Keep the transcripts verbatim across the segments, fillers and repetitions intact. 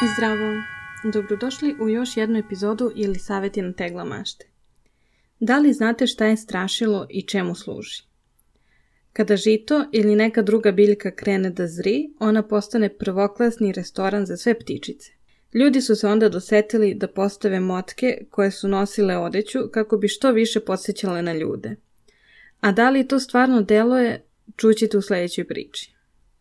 Zdravo! Dobrodošli u još jednu epizodu ili savjeti na tegla mašte. Da li znate šta je strašilo i čemu služi? Kada žito ili neka druga biljka krene da zri, ona postane prvoklasni restoran za sve ptičice. Ljudi su se onda dosetili da postave motke koje su nosile odeću kako bi što više podsjećale na ljude. A da li to stvarno deluje, čućete u sljedećoj priči.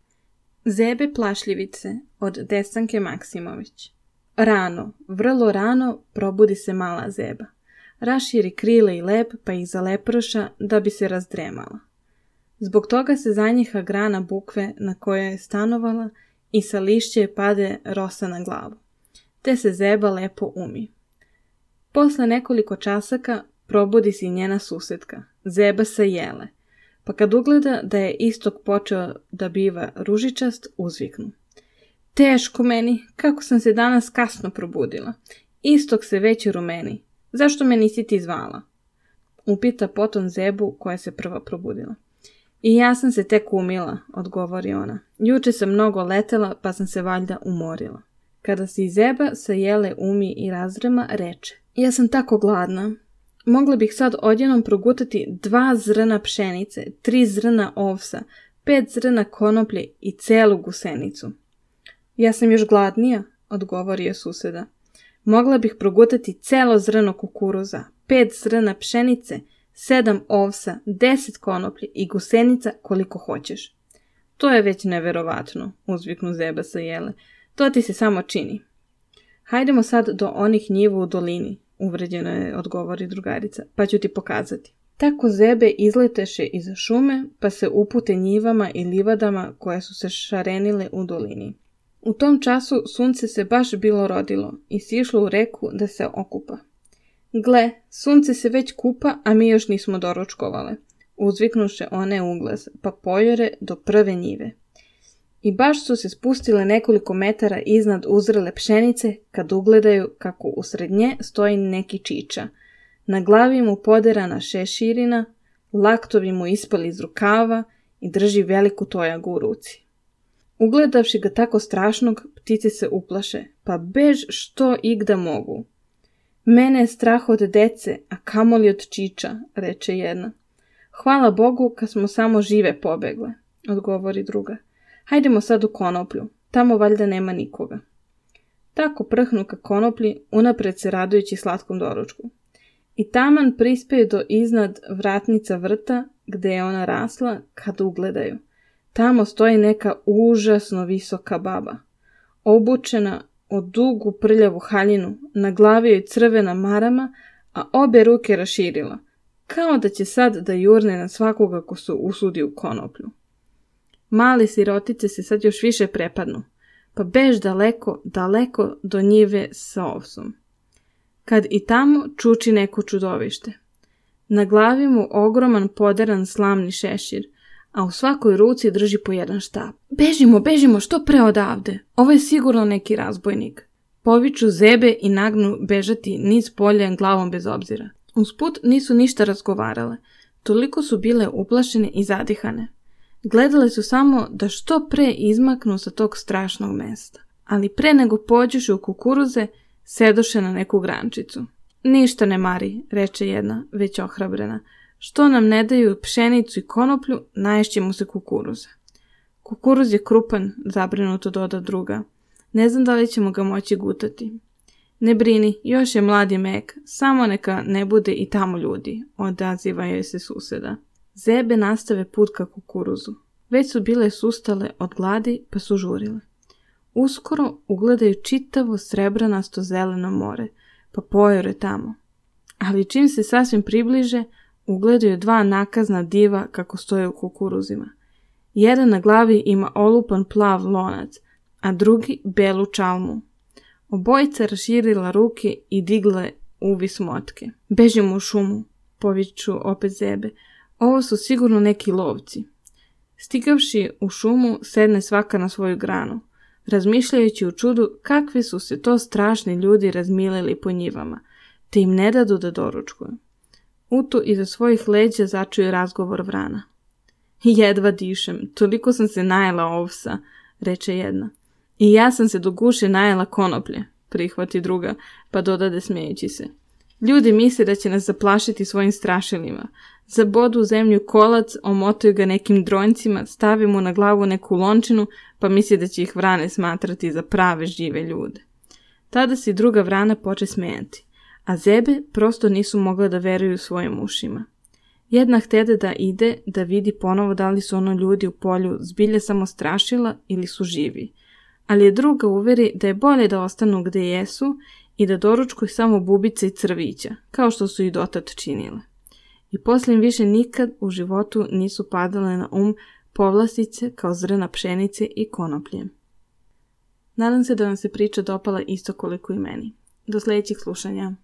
Zebe plašljivice od Desanke Maksimović. Rano, vrlo rano probudi se mala zeba. Raširi krile i lep pa ih zaleproša da bi se razdremala. Zbog toga se zanjiha grana bukve na kojoj je stanovala i sa lišće pade rosa na glavu. Te se zeba lepo umi. Posle nekoliko časaka probudi se i njena susedka, zeba sa jele, pa kad ugleda da je istok počeo da biva ružičast, uzviknu. Teško meni, kako sam se danas kasno probudila. Istok se već rumeni. Zašto me nisi ti zvala? Upita potom zebu koja se prva probudila. I ja sam se tek umila, odgovori ona. Juče sam mnogo letela pa sam se valjda umorila. Kada se zeba sa jele umi i razrema, reče. Ja sam tako gladna. Mogla bih sad odjednom progutati dva zrna pšenice, tri zrna ovsa, pet zrna konoplje i celu gusenicu. Ja sam još gladnija, odgovorio suseda. Mogla bih progutati celo zrno kukuruza, pet zrna pšenice, sedam ovsa, deset konoplje i gusenica koliko hoćeš. To je već neverovatno, uzviknu zeba sa jele. To ti se samo čini. Hajdemo sad do onih njiva u dolini, uvređeno je, odgovori drugarica, pa ću ti pokazati. Tako zebe izleteše iz šume, pa se upute njivama i livadama koje su se šarenile u dolini. U tom času sunce se baš bilo rodilo i sišlo u reku da se okupa. Gle, sunce se već kupa, a mi još nismo doručkovale, uzviknuše one uglas, pa pojore do prve njive. I baš su se spustile nekoliko metara iznad uzrele pšenice kad ugledaju kako usred nje stoji neki čiča. Na glavi mu poderana šeširina, laktovi mu ispali iz rukava i drži veliku tojagu u ruci. Ugledavši ga tako strašnog, ptice se uplaše, pa bež što igda mogu. Mene je strah od dece, a kamoli od čiča, reče jedna. Hvala Bogu kad smo samo žive pobegle, odgovori druga. Hajdemo sad u konoplju, tamo valjda nema nikoga. Tako prhnu ka konoplji, unapred se radujući slatkom doručku. I taman prispeju do iznad vratnica vrta, gde je ona rasla, kad ugledaju. Tamo stoji neka užasno visoka baba, obučena od dugu prljavu haljinu, na glavi joj crvena marama, a obe ruke raširila, kao da će sad da jurne na svakoga ko se usudi u konoplju. Mali sirotice se sad još više prepadnu, pa bež daleko, daleko do njive sa ovsom. Kad i tamo čuči neko čudovište. Na glavi mu ogroman poderan slamni šešir, a u svakoj ruci drži po jedan štap. Bežimo, bežimo, što pre odavde. Ovo je sigurno neki razbojnik. Poviču zebe i nagnu bežati niz polja glavom bez obzira. Usput nisu ništa razgovarale. Toliko su bile uplašene i zadihane. Gledale su samo da što pre izmaknu sa tog strašnog mesta. Ali pre nego pođuše u kukuruze, sedoše na neku grančicu. Ništa ne mari, reče jedna, već ohrabrena. Što nam ne daju pšenicu i konoplju, naješćemo se kukuruza. Kukuruz je krupan, zabrinuto doda druga. Ne znam da li ćemo ga moći gutati. Ne brini, još je mlad i mek, samo neka ne bude i tamo ljudi, odaziva joj se suseda. Zebe nastave put ka kukuruzu. Već su bile sustale od gladi, pa su žurile. Uskoro ugledaju čitavo srebranasto zeleno more, pa pojore tamo. Ali čim se sasvim približe, ugledaju dva nakazna diva kako stoje u kukuruzima. Jedan na glavi ima olupan plav lonac, a drugi belu čalmu. Obojica raširila ruke i digle uvis motke. Bežimo u šumu, poviču opet zebe. Ovo su sigurno neki lovci. Stigavši u šumu, sedne svaka na svoju granu, razmišljajući u čudu kakvi su se to strašni ljudi razmilili po njivama, te im ne dadu da doručkuju. Utu iza svojih leđa začuju razgovor vrana. Jedva dišem, toliko sam se najela ovsa, reče jedna. I ja sam se do guše najela konoplje, prihvati druga, pa dodade smijejući se. Ljudi misle da će nas zaplašiti svojim strašilima. Zabodu u zemlju kolac, omotaju ga nekim dronjcima, stave mu na glavu neku lončinu, pa misli da će ih vrane smatrati za prave žive ljude. Tada se druga vrana poče smijati, a zebe prosto nisu mogle da veruju svojim ušima. Jedna htede da ide da vidi ponovo da li su ono ljudi u polju zbilje samo strašila ili su živi, ali je druga uveri da je bolje da ostanu gde jesu i da doručkuju samo bubice i crvića, kao što su i dotad činile. I poslije im više nikad u životu nisu padale na um povlastice kao zrna pšenice i konoplje. Nadam se da vam se priča dopala isto koliko i meni. Do sljedećih slušanja.